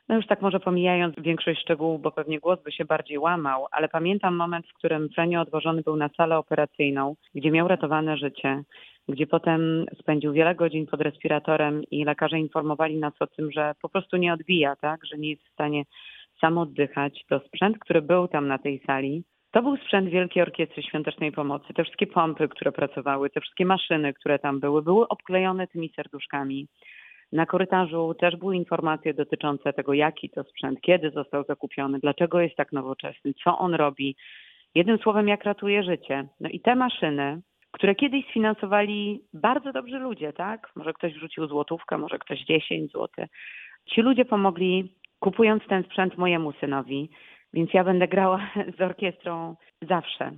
No już tak może pomijając większość szczegółów, bo pewnie głos by się bardziej łamał, ale pamiętam moment, w którym Frenio odwożony był na salę operacyjną, gdzie miał ratowane życie, gdzie potem spędził wiele godzin pod respiratorem i lekarze informowali nas o tym, że po prostu nie odbija, tak, że nie jest w stanie sam oddychać. To sprzęt, który był tam na tej sali, to był sprzęt Wielkiej Orkiestry Świątecznej Pomocy. Te wszystkie pompy, które pracowały, te wszystkie maszyny, które tam były obklejone tymi serduszkami. Na korytarzu też były informacje dotyczące tego, jaki to sprzęt, kiedy został zakupiony, dlaczego jest tak nowoczesny, co on robi. Jednym słowem, jak ratuje życie. No i te maszyny, które kiedyś sfinansowali bardzo dobrzy ludzie, tak? Może ktoś wrzucił złotówkę, może ktoś 10 złotych. Ci ludzie pomogli, kupując ten sprzęt mojemu synowi, więc ja będę grała z orkiestrą zawsze.